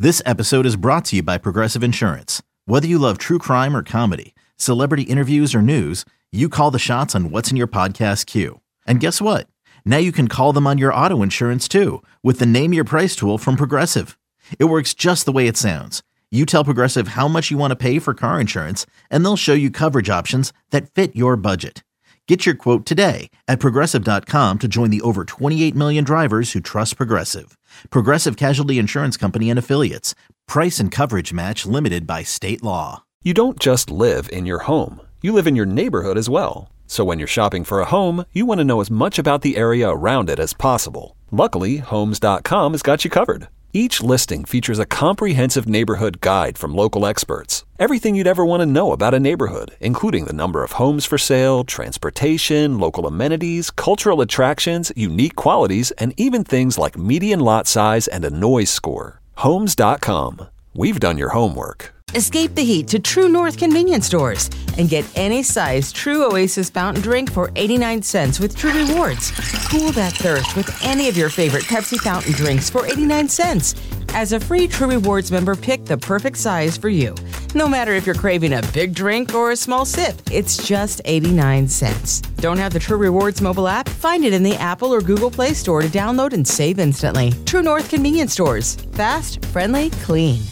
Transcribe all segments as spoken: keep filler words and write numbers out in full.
This episode is brought to you by Progressive Insurance. Whether you love true crime or comedy, celebrity interviews or news, you call the shots on what's in your podcast queue. And guess what? Now you can call them on your auto insurance too with the Name Your Price tool from Progressive. It works just the way it sounds. You tell Progressive how much you want to pay for car insurance, and they'll show you coverage options that fit your budget. Get your quote today at Progressive dot com to join the over twenty-eight million drivers who trust Progressive. Progressive Casualty Insurance Company and Affiliates. Price and coverage match limited by state law. You don't just live in your home. You live in your neighborhood as well. So when you're shopping for a home, you want to know as much about the area around it as possible. Luckily, Homes dot com has got you covered. Each listing features a comprehensive neighborhood guide from local experts. Everything you'd ever want to know about a neighborhood, including the number of homes for sale, transportation, local amenities, cultural attractions, unique qualities, and even things like median lot size and a noise score. Homes dot com. We've done your homework. Escape the heat to True North convenience stores and get any size True Oasis fountain drink for eighty-nine cents with True Rewards. Cool that thirst with any of your favorite Pepsi fountain drinks for eighty-nine cents. As a free True Rewards member, pick the perfect size for you. No matter if you're craving a big drink or a small sip, it's just eighty-nine cents. Don't have the True Rewards mobile app? Find it in the Apple or Google Play Store to download and save instantly. True North convenience stores. Fast, friendly, clean.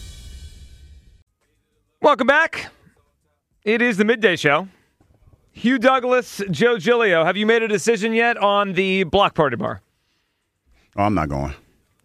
Welcome back. It is the Midday Show. Hugh Douglas, Joe Giglio. Have you made a decision yet on the block party bar? Oh, I'm not going.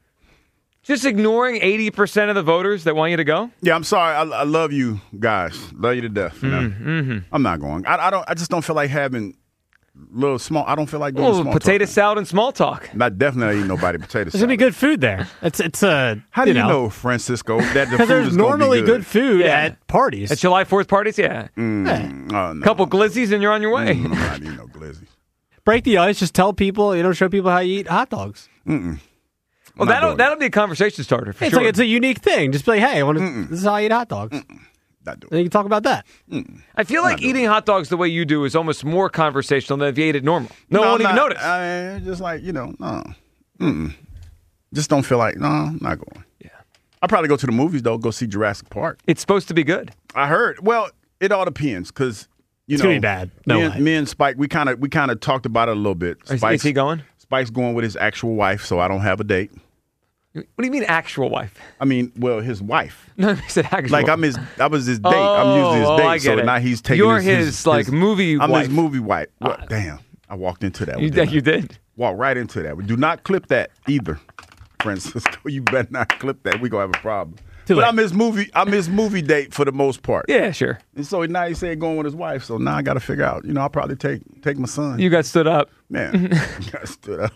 Just ignoring eighty percent of the voters that want you to go? Yeah, I'm sorry. I, I love you guys. Love you to death. You know? mm-hmm. I'm not going. I, I don't. I just don't feel like having little small. I don't feel like doing oh, small potato talk. salad and small talk. Not definitely eating nobody potato There's salad. gonna be good food there. It's it's uh, How do you know, know, Francisco, that the because food there's is gonna normally be good, good food Yeah. at parties. At July fourth parties, yeah. Mm, Yeah. oh, no. Couple glizzies and you're on your way. Mm, I'm not eating no glizzy. Break the ice. Just tell people. You know, show people how you eat hot dogs. Mm-mm. Well, Not that'll doing that'll be a conversation starter for It's sure. like it's a unique thing. Just be like, hey, I want to. This is how I eat hot dogs. it. Not doing And you can talk about that. I feel like eating hot dogs the way you do is almost more conversational than if you ate it normal. No, No, one won't I'm even not- notice. I mean, just like, you know, no. Mm-mm. Just don't feel like, no, I'm not going. Yeah. I'll probably go to the movies, though, go see Jurassic Park. It's supposed to be good. I heard. Well, it all depends, because, you It's know. gonna be bad. No me, way. and, me and Spike, we kind of we kind of talked about it a little bit. Is, Spike's, is he going? Spike's going with his actual wife, so I don't have a date. What do you mean actual wife? I mean, well, his wife. No, he said actual. Like, I'm his, I was his date. Oh, I'm usually his oh, date, I so get it. now he's taking You're his, his, like, movie I'm wife. his movie wife. Well, Uh, damn, I walked into that. You, didn't I? you did. Walk right into that. Do not clip that either, Francisco. You better not clip that. We gonna have a problem. Too But late. I'm his movie. I'm his movie date for the most part. Yeah, sure. And so now he said going with his wife. So now I got to figure out. You know, I'll probably take take my son. You got stood up. Man, got stood up.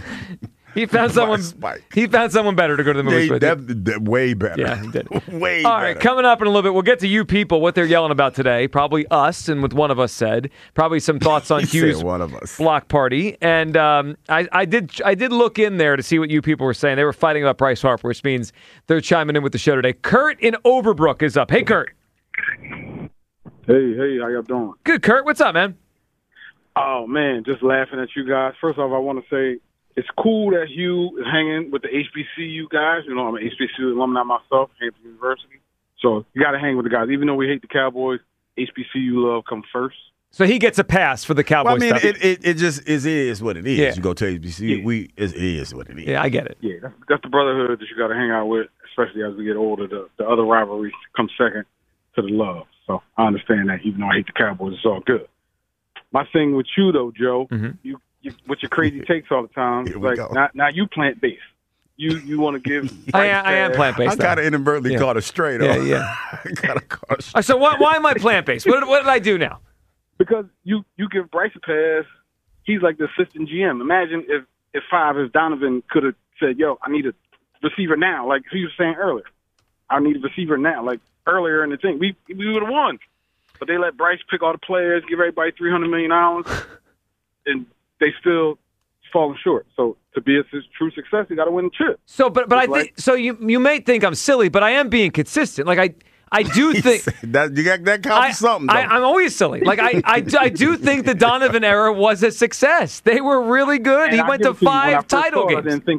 He found By someone. Spike. He found someone better to go to the movies They, with. that, that, way better. Yeah, he did. way All better. right, coming up in a little bit, we'll get to you people, what they're yelling about today. Probably us and what one of us said. Probably some thoughts on He said Hugh's one of us. block party. And um, I, I did I did look in there to see what you people were saying. They were fighting about Bryce Harper, which means they're chiming in with the show today. Kurt in Overbrook is up. Hey, Kurt. Hey, hey, how y'all doing? Good, Kurt. What's up, man? Oh, man, just laughing at you guys. First off, I want to say it's cool that Hugh is hanging with the H B C U guys. You know, I'm an H B C U alumni myself, Hampton University. So you got to hang with the guys. Even though we hate the Cowboys, H B C U love comes first. So he gets a pass for the Cowboys Well, I mean, stuff. it, it, it just is, it is what it is. Yeah. You go to H B C U, Yeah. we, it, it is what it is. yeah, I get it. Yeah, that's, that's the brotherhood that you got to hang out with, especially as we get older. The, the other rivalries come second to the love. So I understand that. Even though I hate the Cowboys, it's all good. My thing with you, though, Joe, Mhm. you, you with your crazy takes all the time, Here it's we like go. now, now you plant-based. You you want to give I am, I am I plant-based. though. got to inadvertently Yeah. call it straight. Yeah, on. yeah. I got to call it straight. Uh, So why, why am I plant-based? What, what did I do now? Because you, you give Bryce a pass, he's like the assistant G M. Imagine if, if five, if Donovan could have said, yo, I need a receiver now, like he was saying earlier. I need a receiver now, like earlier in the thing. We we would have won. But they let Bryce pick all the players, give everybody three hundred million dollars, and they still falling short. So to be a su- true success, you got to win the chip. So, but but I It's think like- so. You you may think I'm silly, but I am being consistent. Like I I do He think. said that you got that counts I, for something. Though. I, I'm always silly. Like I, I, I do think the Donovan era was a success. They were really good. And he I went give to it you. When I five first title saw it, I games. didn't think you.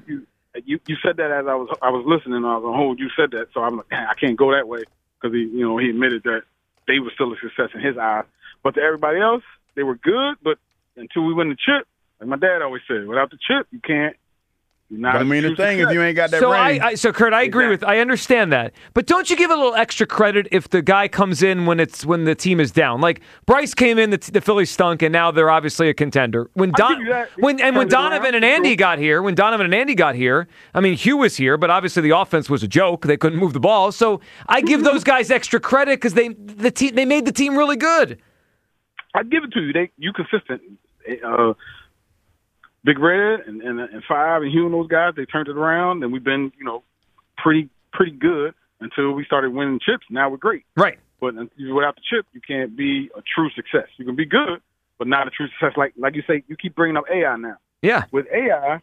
you, you said that as I was I was listening. I was on hold. You said that, so I'm like, I can't go that way because he, you know, he admitted that they were still a success in his eyes. But to everybody else, they were good. But until we win the chip, like my dad always said, without the chip, you can't. Not I mean, the thing if you ain't got that so ring. I, I, so Kurt, I agree Exactly. with. I understand that, but don't you give a little extra credit if the guy comes in when it's when the team is down? Like Bryce came in, the, the Phillies stunk, and now they're obviously a contender. When I'll Don, give you that. when and when Turned it Donovan around. and Andy got here, when Donovan and Andy got here, I mean Hugh was here, but obviously the offense was a joke. They couldn't move the ball. So I give those guys extra credit because they the team they made the team really good. I'd give it to you. They you consistent. Uh, Big Red and, and and Five and Hugh and those guys, they turned it around, and we've been, you know, pretty pretty good until we started winning chips. Now we're great. Right. But without the chip, you can't be a true success. You can be good, but not a true success. Like like you say, you keep bringing up A I now. Yeah. With A I,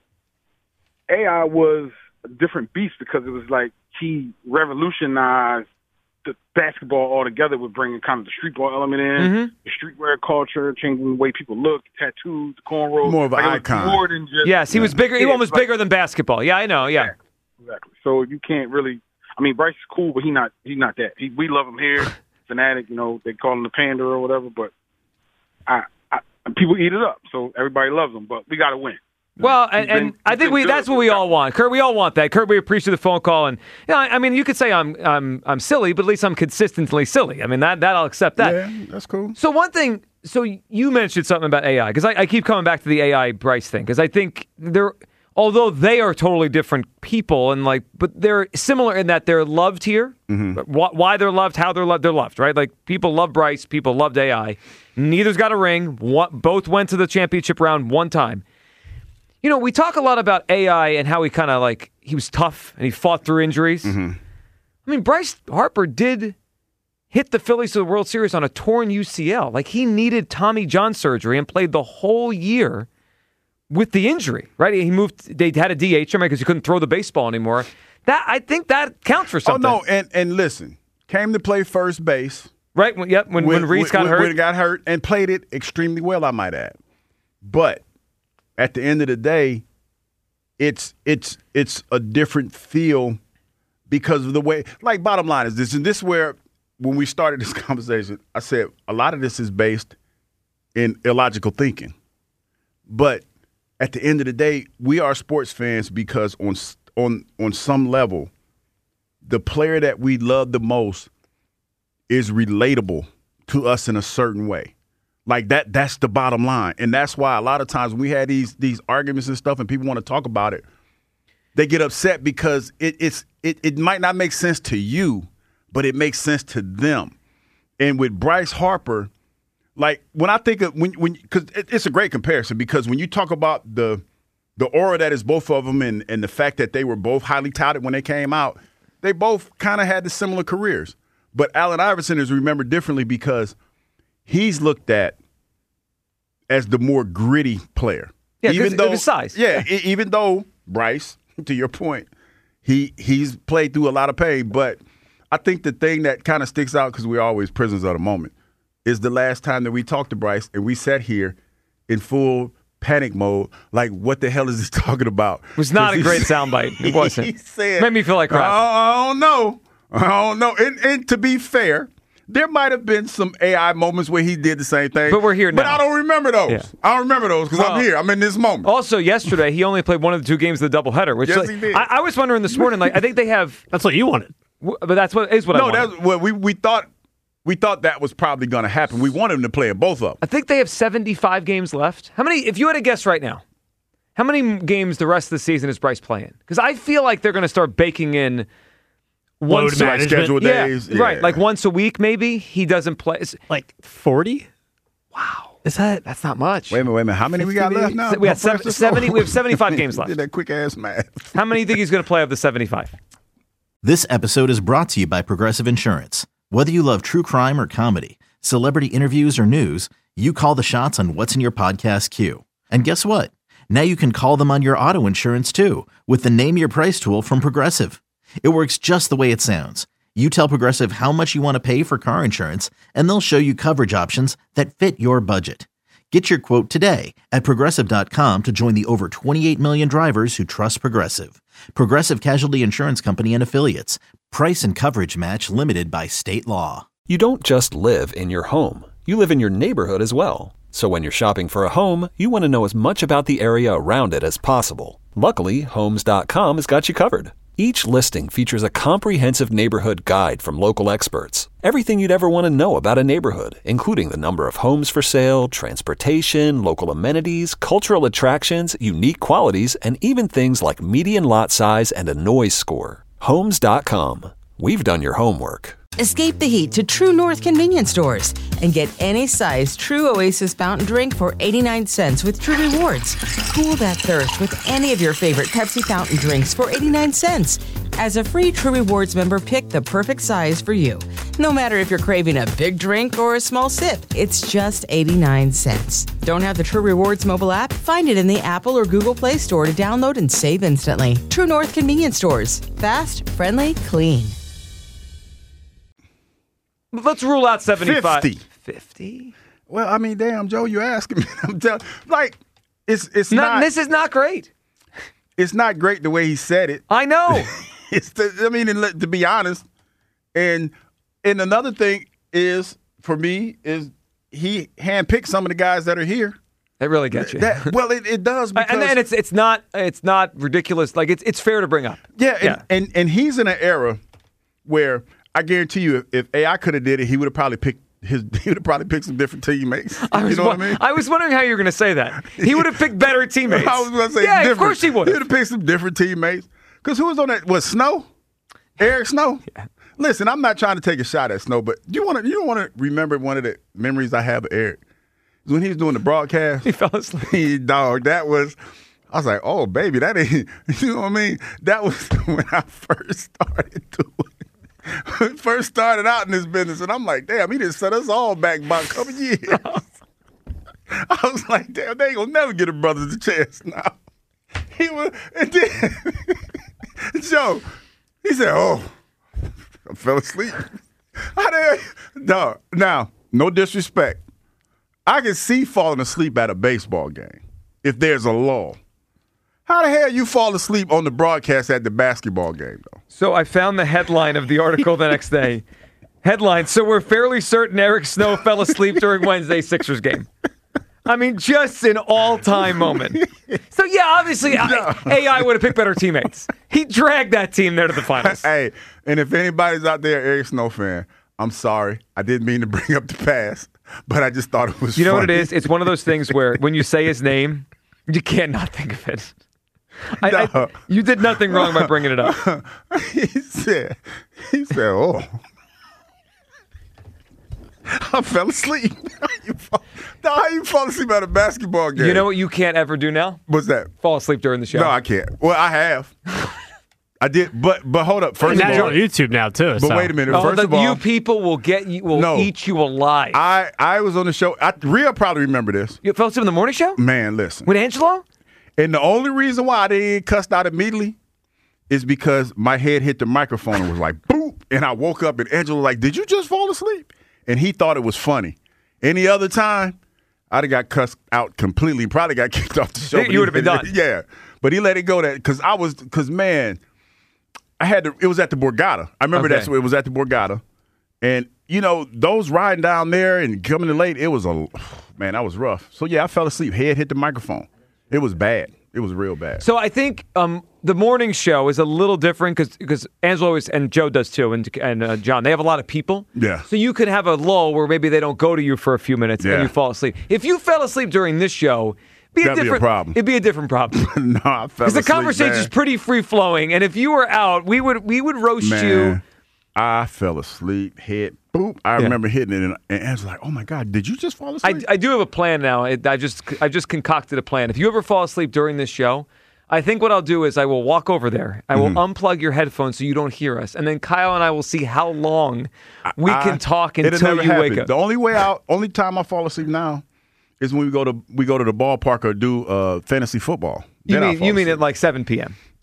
A I was a different beast because it was like he revolutionized the basketball altogether with bringing kind of the street ball element in, Mm-hmm. the streetwear culture, changing the way people look, the tattoos, the cornrows. More of an like, it was icon. More than just, Yes, he was bigger. He Yeah, was like- bigger than basketball. Yeah, I know. Yeah. Exactly. So you can't really. I mean, Bryce is cool, but he not. He's not that. He, we love him here, fanatic. You know, they call him the panda or whatever. But I, I people eat it up, so everybody loves him. But we got to win. Well, and, He's been- and I he's think been we good. that's what we all want. Kurt, we all want that. Kurt, we appreciate the phone call. And you know, I I mean, you could say I'm I'm I'm silly, but at least I'm consistently silly. I mean, that that I'll accept that. Yeah, that's cool. So one thing, so you mentioned something about A I, because I, I keep coming back to the A I Bryce thing, because I think they're, although they are totally different people, and like, but they're similar in that they're loved here. Mm-hmm. Wh- Why they're loved, how they're loved, they're loved, right? Like people love Bryce, people loved A I. Neither's got a ring. One, both went to the championship round one time. You know, we talk a lot about A I and how he kind of like, he was tough and he fought through injuries. Mm-hmm. I mean, Bryce Harper did hit the Phillies to the World Series on a torn U C L. Like he needed Tommy John surgery and played the whole year with the injury, right? He moved, they had a D H him because he couldn't throw the baseball anymore. That I think that counts for something. Oh, no, and, and listen, came to play first base. Right? When, yep, when, when, Reese got when, hurt. When he got hurt and played it extremely well, I might add. But at the end of the day, it's it's it's a different feel because of the way. Like, bottom line is this, and this is where when we started this conversation, I said a lot of this is based in illogical thinking. But at the end of the day, we are sports fans because on on on some level, the player that we love the most is relatable to us in a certain way. Like that, that's the bottom line. And that's why a lot of times when we had these these arguments and stuff and people want to talk about it, they get upset because it, it's it, it might not make sense to you, but it makes sense to them. And with Bryce Harper, like when I think of when when because it, it's a great comparison because when you talk about the the aura that is both of them and and the fact that they were both highly touted when they came out, they both kind of had the similar careers. But Allen Iverson is remembered differently because he's looked at as the more gritty player. Yeah, 'cause of his size. Yeah, e- even though Bryce, to your point, he he's played through a lot of pain. But I think the thing that kind of sticks out, because we're always prisoners of the moment, is the last time that we talked to Bryce and we sat here in full panic mode, like, what the hell is he talking about? It was not a He great said- soundbite. It wasn't. He said, Made me feel like crap. I don't know. I don't know. And, and to be fair, there might have been some A I moments where he did the same thing. But we're here But now. I don't remember those. Yeah. I don't remember those because Well- I'm here. I'm in this moment. Also, yesterday, he only played one of the two games of the doubleheader. Which Yes, like, he did. I, I was wondering this morning, like, I think they have, That's what you wanted. but that's what is what I no, wanted. that's what we, we thought. We thought that was probably going to happen. We wanted him to play in both of them. I think they have seventy-five games left. How many, if you had to guess right now, how many games the rest of the season is Bryce playing? Because I feel like they're going to start baking in once Load a Like management. scheduled yeah, days. right. Yeah. Like once a week, maybe he doesn't play. It's- Like forty? wow, Is that? that's not much. Wait a minute, wait a minute. How many we got fifty left now? We have Francis? seventy- we have seventy-five games left. Did that quick ass math. How many do you think he's going to play of the seventy-five? This episode is brought to you by Progressive Insurance. Whether you love true crime or comedy, celebrity interviews or news, you call the shots on what's in your podcast queue. And guess what? Now you can call them on your auto insurance too with the Name Your Price tool from Progressive. It works just the way it sounds. You tell Progressive how much you want to pay for car insurance, and they'll show you coverage options that fit your budget. Get your quote today at Progressive dot com to join the over twenty-eight million drivers who trust Progressive. Progressive Casualty Insurance Company and Affiliates. Price and coverage match limited by state law. You don't just live in your home. You live in your neighborhood as well. So when you're shopping for a home, you want to know as much about the area around it as possible. Luckily, Homes dot com has got you covered. Each listing features a comprehensive neighborhood guide from local experts. Everything you'd ever want to know about a neighborhood, including the number of homes for sale, transportation, local amenities, cultural attractions, unique qualities, and even things like median lot size and a noise score. Homes dot com. We've done your homework. Escape the heat to True North convenience stores and get any size True Oasis fountain drink for eighty-nine cents with True Rewards. Cool that thirst with any of your favorite Pepsi fountain drinks for eighty-nine cents. As a free True Rewards member, pick the perfect size for you. No matter if you're craving a big drink or a small sip, it's just eighty-nine cents. Don't have the True Rewards mobile app? Find it in the Apple or Google Play Store to download and save instantly. True North convenience stores. Fast, friendly, clean. Let's rule out seventy-five. fifty. fifty? Well, I mean, damn, Joe, you asking me. I'm telling, like, it's it's Not, not. this is not great. It's not great the way he said it. I know. It's the, I mean, and let- to be honest, and and another thing is for me is he handpicked some of the guys that are here. It really gets you. That, well, it, it does because and then it's it's not it's not ridiculous. Like it's it's fair to bring up. yeah, and, Yeah. and and he's in an era where I guarantee you, if, if A I could have did it, he would have probably picked his. He would have probably picked some different teammates. I was you know wa- what I mean? I was wondering how you were going to say that. He would have picked better teammates. I was going to say yeah, different. of course he would He have. would have picked some different teammates. Because who was on that? Was Snow? Eric Snow? Yeah. Listen, I'm not trying to take a shot at Snow, but you want to? You want to remember one of the memories I have of Eric? When he was doing the broadcast, He fell asleep. he, dog, that was. I was like, oh baby, that ain't. You know what I mean? That was when I first started doing. First started out in this business, and I'm like, damn, he just set us all back by a couple years. I was like, damn, they ain't gonna never get a brother the chance now. He was, and then Joe, he said, oh, I fell asleep. How the hell? Dog, now, no disrespect. I can see falling asleep at a baseball game if there's a lull. How the hell you fall asleep on the broadcast at the basketball game, though? So I found the headline of the article the next day. Headline, so we're fairly certain Eric Snow fell asleep during Wednesday's Sixers game. I mean, just an all-time moment. So, yeah, obviously, I, A I would have picked better teammates. He dragged that team there to the finals. Hey, and if anybody's out there, Eric Snow fan, I'm sorry. I didn't mean to bring up the past, but I just thought it was You know funny. what it is? It's one of those things where when you say his name, you can't not think of it. I, I, No. you did nothing wrong by bringing it up. he said, he said, oh. I fell asleep. How you fall, no, how you fall asleep at a basketball game? You know what you can't ever do now? What's that? Fall asleep during the show. No, I can't. Well, I have. I did, but but hold up. First And of that's all, on YouTube now too. but so. wait a minute. Oh, First the, of all, you people will get you will No. eat you alive. I I was on the show. I, Rhea probably remember this. you fell asleep in the morning show Man, listen. with Angelo? And the only reason why I didn't get cussed out immediately is because my head hit the microphone and was like, boop. And I woke up and Angela was like, did you just fall asleep? And he thought it was funny. Any other time, I'd have got cussed out completely. Probably got kicked off the show. You but he would have been let done. it- Yeah. But he let it go that because I was, because man, I had to, it was at the Borgata. I remember Okay. that's where it was at the Borgata. And, you know, those riding down there and coming in late, it was a, man, that was rough. So, yeah, I fell asleep. Head hit the microphone. It was bad. It was real bad. So I think um, the morning show is a little different because because Angelo is, and Joe does too, and and uh, John, they have a lot of people. Yeah. So you could have a lull where maybe they don't go to you for a few minutes Yeah. and you fall asleep. If you fell asleep during this show, be a That'd be a different problem. It'd be a different problem. no, I fell Because the asleep, conversation man. is pretty free flowing, and if you were out, we would we would roast Man, you. I fell asleep, hit, boop. I Yeah. remember hitting it, and, and Anne's like, oh, my God, did you just fall I, asleep? I do have a plan now. I, I just I just concocted a plan. If you ever fall asleep during this show, I think what I'll do is I will walk over there. I will Mm-hmm. unplug your headphones so you don't hear us, and then Kyle and I will see how long we I- can talk it'll until never you happen. wake up. The only way out, only time I fall asleep now is when we go to we go to the ballpark or do uh, fantasy football. You Then I mean fall you mean asleep. at like seven p.m.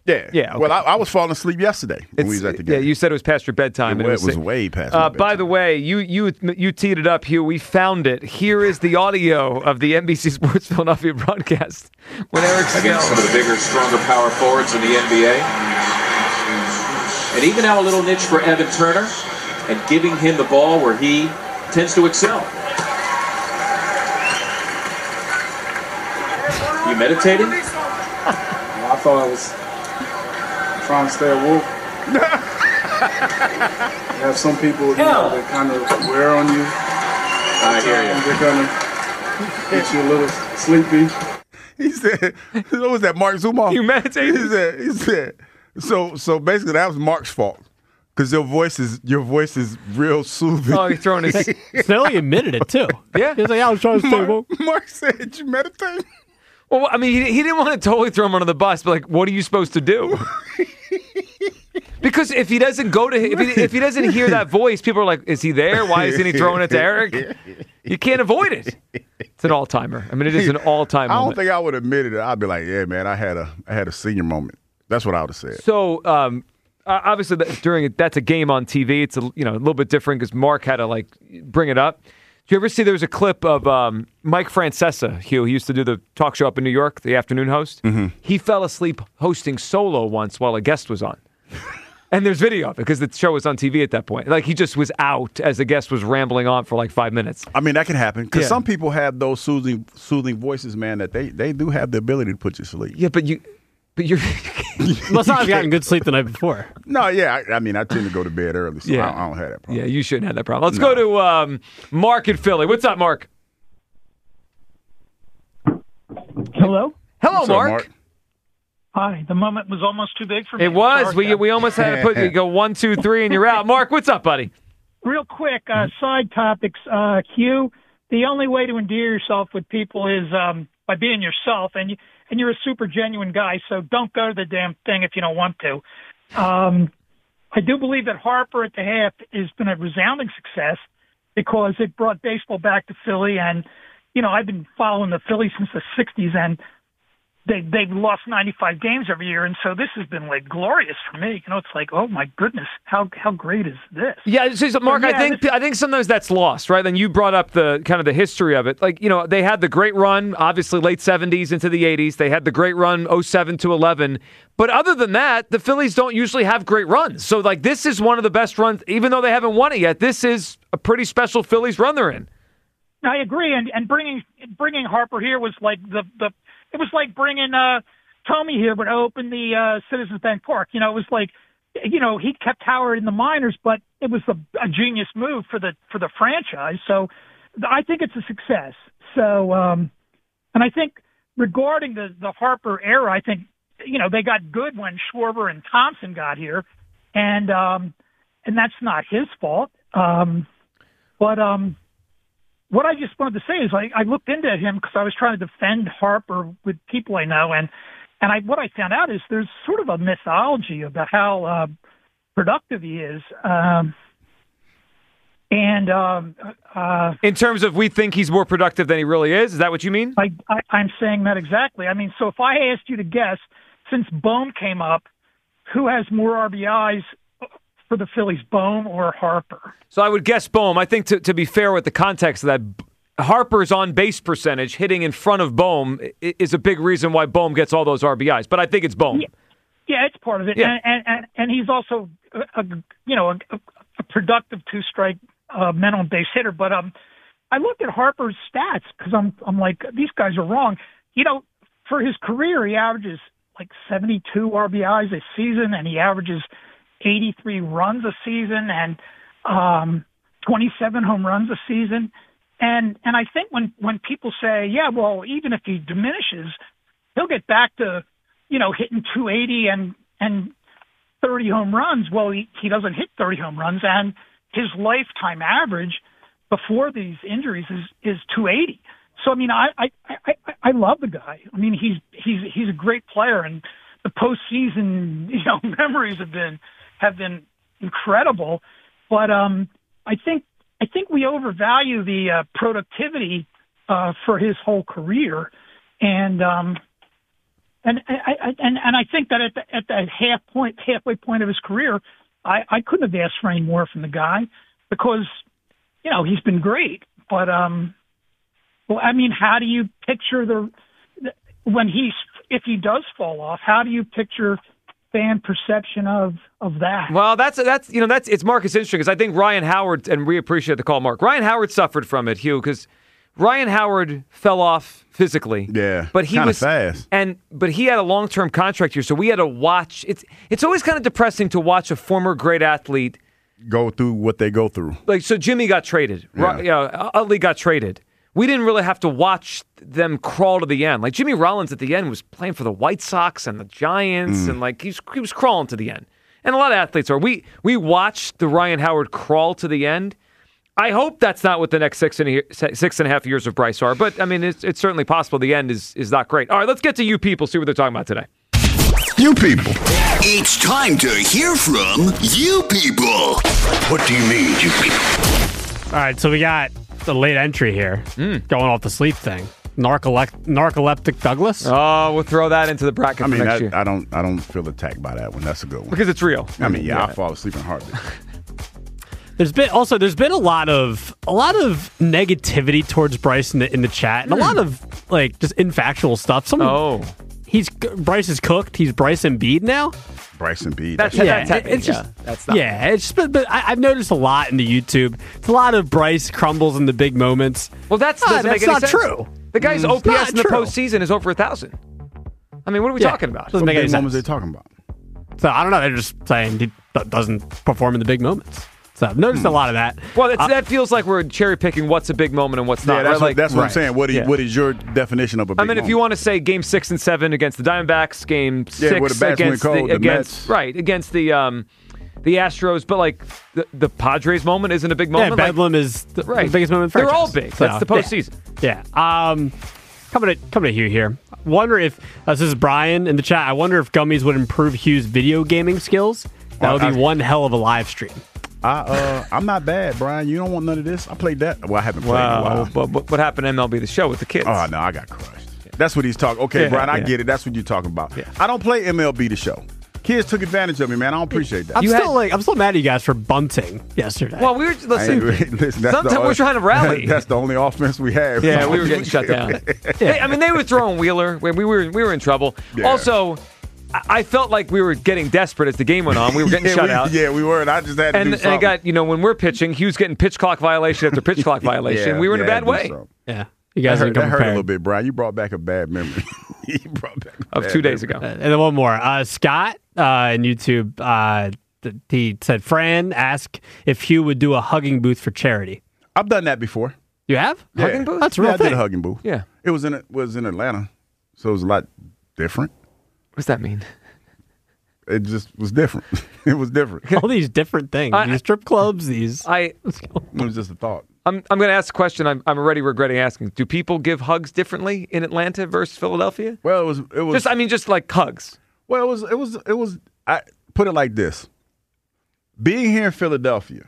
Yeah. Yeah, okay. Well, I, I was falling asleep yesterday when It's, we was at the game. yeah, you said it was past your bedtime. It, and was, it was si- way past Uh, my by bedtime. the way, you you you teed it up, Hugh. We found it. Here is the audio of the N B C Sports Philadelphia broadcast when Eric Against some of Snell. the bigger, stronger power forwards in the N B A. And even now a little niche for Evan Turner and giving him the ball where he tends to excel. You meditating? Well, I thought I was trying to stay awoke. You have some people, you know, they kind of wear on you. I hear you. They're going to get you a little sleepy. He said, what was that, Mark Zumoff? You meditated? He said, he said, so so basically that was Mark's fault. Because your voice is your voice is real soothing. Oh, he's throwing his. Snelly admitted it too. Yeah. He was like, I was trying to stay Mark, woke. Mark said, did you meditate? Well, I mean, he, he didn't want to totally throw him under the bus, but like, what are you supposed to do? Because if he doesn't go to, if he, if he doesn't hear that voice, people are like, is he there? Why isn't he throwing it to Eric? You can't avoid it. It's an all timer. I mean, it is an all time I moment. don't think I would have admitted it. I'd be like, yeah, man, I had a I had a senior moment. That's what I would have said. So, um, uh, obviously, that, during it, that's a game on T V. It's a you know a little bit different because Mark had to like bring it up. Did you ever see there was a clip of um, Mike Francesa, Hugh? He used to do the talk show up in New York, the afternoon host. Mm-hmm. He fell asleep hosting solo once while a guest was on. And there's video of it because the show was on T V at that point. Like he just was out as the guest was rambling on for like five minutes. I mean, that can happen because Yeah. some people have those soothing soothing voices, man, that they, they do have the ability to put you to sleep. Yeah, but you, but you're. Must not have gotten good sleep the night before. No, yeah, I, I mean, I tend to go to bed early, so Yeah. I, I don't have that problem. Yeah, you shouldn't have that problem. Let's No. go to um, Mark in Philly. What's up, Mark? Hello? Hello, What's up, Mark. Mark? Hi. The moment was almost too big for me. It was. Sorry, We guys. we almost had to put you go one, two, three, and you're out. Mark, what's up, buddy? Real quick, uh, side topics. Uh, Hugh, the only way to endear yourself with people is um, by being yourself, and you, and you're a super genuine guy, so don't go to the damn thing if you don't want to. Um, I do believe that Harper at the half has been a resounding success because it brought baseball back to Philly, and you know I've been following the Phillies since the sixties, and they they've lost ninety-five games every year, and so this has been like glorious for me. You know, it's like, oh my goodness, how how great is this? Yeah, so, so, Mark, So, I yeah, think this- I think sometimes that's lost, right? Then you brought up the kind of the history of it. Like, you know, they had the great run, obviously late seventies into the eighties. They had the great run oh seven to eleven. But other than that, the Phillies don't usually have great runs. So, like, this is one of the best runs, even though they haven't won it yet. This is a pretty special Phillies run they're in. I agree, and and bringing bringing Harper here was like the the it was like bringing uh Tommy here would open the uh, Citizens Bank Park. You know, it was like, you know, he kept Howard in the minors, but it was a, a genius move for the for the franchise. So I think it's a success. So, um, and I think regarding the the Harper era, I think you know they got good when Schwarber and Thompson got here, and um, and that's not his fault. Um, but um, what I just wanted to say is I, I looked into him because I was trying to defend Harper with people I know, and and I what I found out is there's sort of a mythology about how uh, productive he is, um, and um, uh, In terms of we think he's more productive than he really is, is that what you mean? I, I I'm saying that exactly. I mean, so if I asked you to guess, since Bohm came up, who has more R B Is for the Phillies, Bohm or Harper? So I would guess Bohm. I think to, to be fair with the context of that, Harper's on base percentage hitting in front of Bohm is a big reason why Bohm gets all those R B Is. But I think it's Bohm. Yeah, yeah it's part of it. Yeah. And, and and he's also a, a you know a, a productive two strike uh, men on base hitter. But um, I looked at Harper's stats because I'm I'm like these guys are wrong. You know, for his career, he averages like seventy-two R B Is a season, and he averages eighty-three runs a season, and um, twenty-seven home runs a season. And and I think when, when people say, yeah, well, even if he diminishes, he'll get back to, you know, hitting two eighty and and thirty home runs. Well, he, he doesn't hit thirty home runs, and his lifetime average before these injuries is, is two eighty. So I mean, I, I, I, I love the guy. I mean, he's he's he's a great player, and the postseason, you know, memories have been have been incredible. But um, I think. I think we overvalue the uh, productivity uh, for his whole career, and um, And I, I and and I think that at the, at the half point, halfway point of his career, I, I couldn't have asked for any more from the guy because, you know, he's been great. But um, well, I mean, how do you picture the when he's if he does fall off? How do you picture fan perception of of that? Well, that's that's you know that's it's Marcus interesting because I think Ryan Howard, and we appreciate the call, Mark. Ryan Howard suffered from it, Hugh, because Ryan Howard fell off physically. Yeah, but he was fast, and but he had a long term contract here, so we had to watch. It's it's always kind of depressing to watch a former great athlete go through what they go through. Like so, Jimmy got traded. Yeah. You know, Utley got traded. We didn't really have to watch them crawl to the end. Like Jimmy Rollins at the end was playing for the White Sox and the Giants, Mm. and like he was, he was crawling to the end. And a lot of athletes are. We we watched the Ryan Howard crawl to the end. I hope that's not what the next six and a, six and a half years of Bryce are. But I mean, it's, it's certainly possible. The end is is not great. All right, let's get to you people. See what they're talking about today. You people. It's time to hear from you people. What do you mean, you people? All right, so we got the late entry here, mm. going off the sleep thing. Narcolect- narcoleptic Douglas. Oh, we'll throw that into the bracket I for mean, next I, year. I don't, I don't feel attacked by that one. That's a good one because it's real. I mean, yeah, yeah. I fall asleep in a heartbeat. There's been also there's been a lot of a lot of negativity towards Bryce in the in the chat, and a lot of like just infactual stuff. Some oh, he's Bryce is cooked. He's Bryce Embiid now. Bryce Embiid. That's, yeah, that's it's just yeah, that's not yeah. It's just but, but I, I've noticed a lot in the YouTube. It's a lot of Bryce crumbles in the big moments. Well, that's ah, doesn't that's make any not sense. true. The guy's Mm, O P S not in the true. postseason is over a thousand. I mean, what are we Yeah, talking about? Doesn't make What any big sense. moments they talking about? So I don't know. They're just saying he do- doesn't perform in the big moments. So I've noticed Hmm. a lot of that. Well, it's, Uh, that feels like we're cherry picking what's a big moment and what's not. Yeah, that's right? what, Like, that's what I'm right. saying. What, is, Yeah. what is your definition of a big I mean, moment? if you want to say game six and seven against the Diamondbacks, game Yeah, six where the bats went against cold, the, the against Mets. right against the um, the Astros, but like the, the Padres moment isn't a big yeah, moment. Like, Bedlam is the, right. the biggest moment. In the They're all franchise. big. That's So, the postseason. Yeah. yeah. Um, coming to coming to Hugh here. Wonder if uh, this is Brian in the chat. I wonder if Gummies would improve Hugh's video gaming skills. That would I- be one hell of a live stream. I, uh, I'm not bad, Brian. You don't want none of this. I played that. Well, I haven't played Wow. in a while. But what, what happened to M L B The Show with the kids? Oh, no, I got crushed. That's what he's talking. Okay, Yeah, Brian, I yeah. get it. That's what you're talking about. Yeah. I don't play M L B The Show. Kids took advantage of me, man. I don't appreciate that. I'm You still had- like I'm still mad at you guys for bunting yesterday. Well, we were I ain't- listen. listen, that's the sometimes only- we're trying to rally. That's the only offense we have. Yeah, we were getting shut down. Hey, I mean, they were throwing Wheeler. We we were we were in trouble. Yeah. Also, I- I felt like we were getting desperate as the game went on. We were getting yeah, shut we, out. Yeah, we were. And I just had to And, do and something. I got, you know, when we're pitching, Hugh's getting pitch clock violation after pitch clock violation. Yeah, we were in yeah, a I bad had to do way something. yeah, you That guys hurt, didn't come that hurt a prepared. little bit, Brian. You brought back a bad memory. you brought back a of bad two days memory. ago. And then one more. Uh, Scott uh, in YouTube, uh, th- he said, Fran asked if Hugh would do a hugging booth for charity. I've done that before. You have? Yeah. Hugging booth? That's a real yeah, I did thing. a hugging booth. Yeah. It was in was in Atlanta, so it was a lot different. What does that mean? It just was different. it was different. All these different things. I- these strip clubs, these. I, It was just a thought. I'm, I'm going to ask a question I'm, I'm already regretting asking. Do people give hugs differently in Atlanta versus Philadelphia? Well, it was it was Just, I mean, just like hugs. well, it was it was it was. I put it like this: being here in Philadelphia,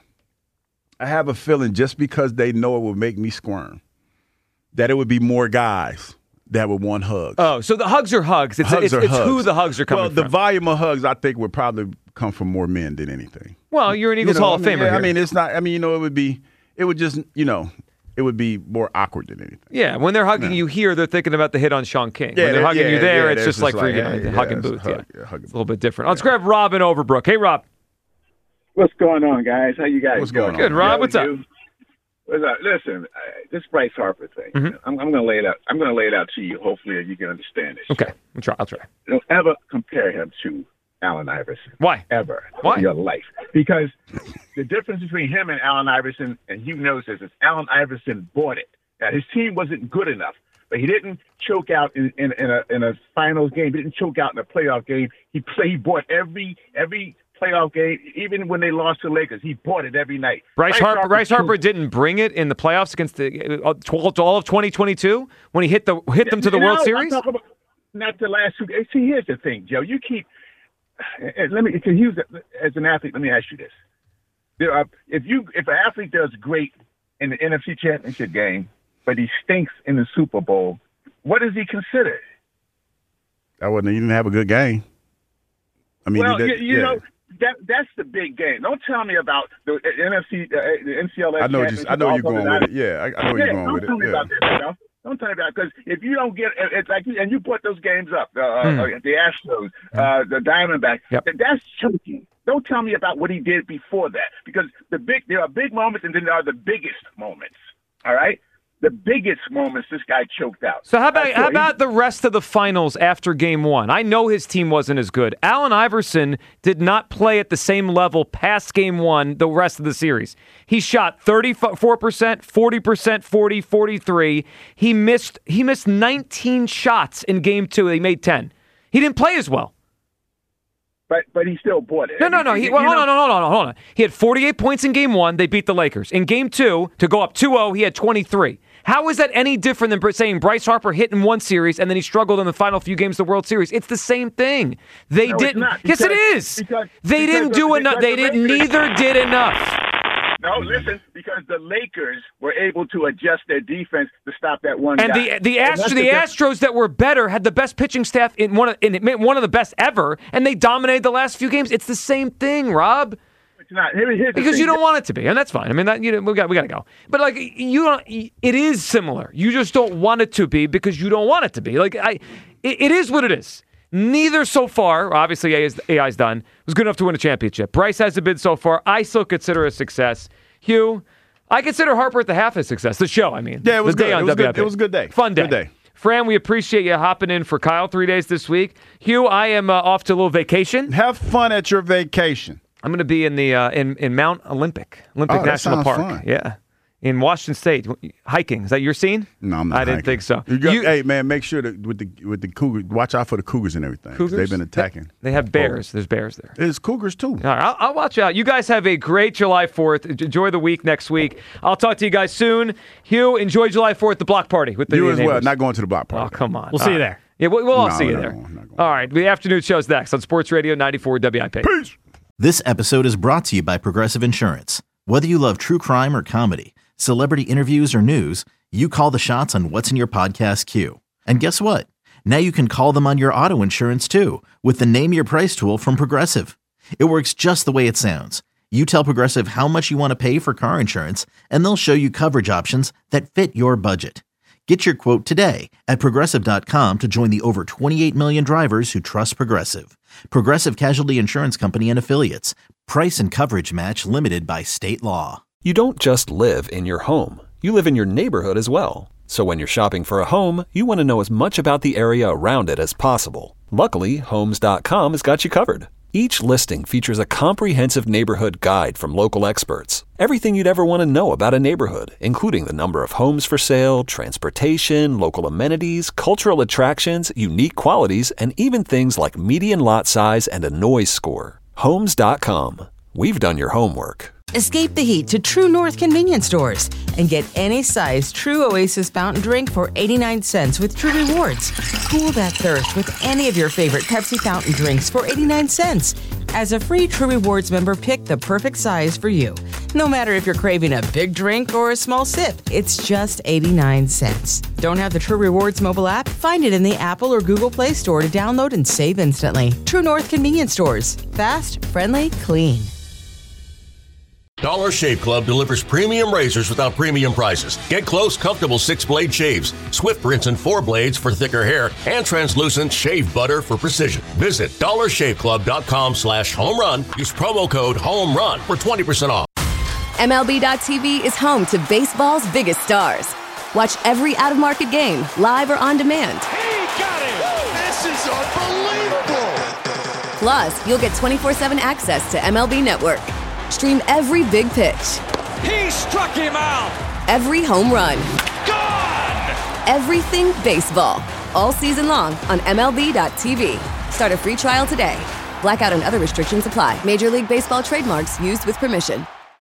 I have a feeling just because they know it would make me squirm, that it would be more guys that would want hugs. Oh, so the hugs are hugs. It's, Hugs it's, are it's hugs. who the hugs are coming well, the from. volume of hugs I think would probably come from more men than anything. Well, you're an Eagles You know, Hall I of mean, Famer yeah, here. I mean, it's not. I mean, you know, it would be. It would just, you know, it would be more awkward than anything. yeah, when they're hugging No. you here, they're thinking about the hit on Sean King. Yeah, when they're they- hugging yeah, you there, yeah, it's they're just like just for like, you know, hey, the yeah, hugging it's a booth. hug, yeah, yeah, hugging it's a little bit different. Let's grab Rob in Overbrook. Hey, Rob. What's going on, guys? How you guys What's doing? going on? Good, Rob. Yo, What's up? you- What's up? Listen, uh, this Bryce Harper thing. Mhm. I'm, I'm going to lay it out. I'm going to lay it out to you. Hopefully, you can understand it. Okay, I'll try. I'll try. Don't ever compare him to Allen Iverson. Why? Ever. Why? In your life. Because the difference between him and Allen Iverson, and Hugh knows this, is Allen Iverson bought it. Now, his team wasn't good enough, but he didn't choke out in, in, in, a, in a finals game. He didn't choke out in a playoff game. He play, He bought every every playoff game, even when they lost to the Lakers. He bought it every night. Bryce Harper. Bryce too- Harper didn't bring it in the playoffs against the uh, tw- all of twenty twenty-two when he hit the hit them to the You World know, Series. I'm talking about not the last two. See, here's the thing, Joe. You keep. and Let me. Because Hughes, as an athlete, let me ask you this: there are, if you if an athlete does great in the N F C Championship game, but he stinks in the Super Bowl, what is he considered? That wasn't. He didn't have a good game. I mean, well, he did, you, you yeah. know that that's the big game. Don't tell me about the N F C, uh, the N C double A. I know. You, I know you're going with it. Yeah, I, I know yeah, you're going don't with it. tell me Yeah. about that stuff. Don't tell me about because if you don't get it's like and you put those games up, uh, Hmm. uh, the Astros, uh, the Diamondbacks, Yep. that, that's choking. Don't tell me about what he did before that because the big there are big moments and then there are the biggest moments. All right. The biggest moments this guy choked out. So how about Uh, how he- about the rest of the finals after game one? I know his team wasn't as good. Allen Iverson did not play at the same level past game one the rest of the series. He shot thirty-four percent, forty percent, forty, forty-three. He missed he missed nineteen shots in game two. He made ten. He didn't play as well. But but he still bought it. No, no, no. He, You well, hold know- on, hold on, hold on. He had forty-eight points in game one. They beat the Lakers. In game two, to go up two oh, he had twenty-three. How is that any different than saying Bryce Harper hit in one series and then he struggled in the final few games of the World Series? It's the same thing. They No, it's didn't. not, Yes, it because- is. because- they because didn't of- do because enough. They the didn't. Lakers- Neither did enough. No, listen, because the Lakers were able to adjust their defense to stop that one And guy. the the And Astros, that's the diff- Astros that were better had the best pitching staff in one of in one of the best ever, and they dominated the last few games. It's the same thing, Rob. It's not. Here- here's the Because thing. you don't want it to be, and that's fine. I mean, that, you know, we got we got to go. But like, you don't. It is similar. You just don't want it to be because you don't want it to be. Like, I, it, it is what it is. Neither so far. Obviously, A I's done. Was good enough to win a championship. Bryce hasn't been so far. I still consider it a success. Hugh, I consider Harper at the half a success. The show, I mean, Yeah, it was the day good. on It was W I P. good. It was a good day. Fun day. Good day. Fran, we appreciate you hopping in for Kyle three days this week. Hugh, I am uh, off to a little vacation. Have fun at your vacation. I'm going to be in the uh, in in Mount Olympic Olympic Oh, that National sounds Park. fun. Yeah, in Washington State, hiking. Is that your scene? No, I'm not. I didn't hiking. think so. You got, You- hey, man, make sure that with the with the cougars, watch out for the cougars and everything. 'cause Cougars? They've been attacking. They have bears. There's bears there. There's cougars too. All right, I'll, I'll watch out. You guys have a great July fourth. Enjoy the week next week. I'll talk to you guys soon. Hugh, enjoy July fourth, the block party with the You as well. neighbors. Not going to the block Oh, party. come on. We'll All see you right. there. Yeah, we'll, we'll all No, see you no, there. no, I'm not going. All right, the afternoon show's next on Sports Radio ninety-four W I P. Peace. This episode is brought to you by Progressive Insurance. Whether you love true crime or comedy, celebrity interviews or news, you call the shots on what's in your podcast queue. And guess what? Now you can call them on your auto insurance too with the Name Your Price tool from Progressive. It works just the way it sounds. You tell Progressive how much you want to pay for car insurance, and they'll show you coverage options that fit your budget. Get your quote today at Progressive dot com to join the over twenty-eight million drivers who trust Progressive. Progressive Casualty Insurance Company and Affiliates. Price and coverage match limited by state law. You don't just live in your home. You live in your neighborhood as well. So when you're shopping for a home, you want to know as much about the area around it as possible. Luckily, Homes dot com has got you covered. Each listing features a comprehensive neighborhood guide from local experts. Everything you'd ever want to know about a neighborhood, including the number of homes for sale, transportation, local amenities, cultural attractions, unique qualities, and even things like median lot size and a noise score. Homes dot com. We've done your homework. Escape the heat to True North convenience stores and get any size True Oasis fountain drink for eighty-nine cents with True Rewards. Cool that thirst with any of your favorite Pepsi fountain drinks for eighty-nine cents. As a free True Rewards member, pick the perfect size for you. No matter if you're craving a big drink or a small sip, it's just eighty-nine cents. Don't have the True Rewards mobile app? Find it in the Apple or Google Play Store to download and save instantly. True North convenience stores. Fast, friendly, clean. Dollar Shave Club delivers premium razors without premium prices. Get close, comfortable six-blade shaves, swift rinse and four blades for thicker hair, and translucent shave butter for precision. Visit dollar shave club dot com slash home run. Use promo code HOMERUN for twenty percent off. M L B dot T V is home to baseball's biggest stars. Watch every out-of-market game, live or on demand. He got it! This is unbelievable! Plus, you'll get twenty-four seven access to M L B Network. Stream every big pitch. He struck him out! Every home run. Gone! Everything baseball. All season long on M L B dot T V. Start a free trial today. Blackout and other restrictions apply. Major League Baseball trademarks used with permission.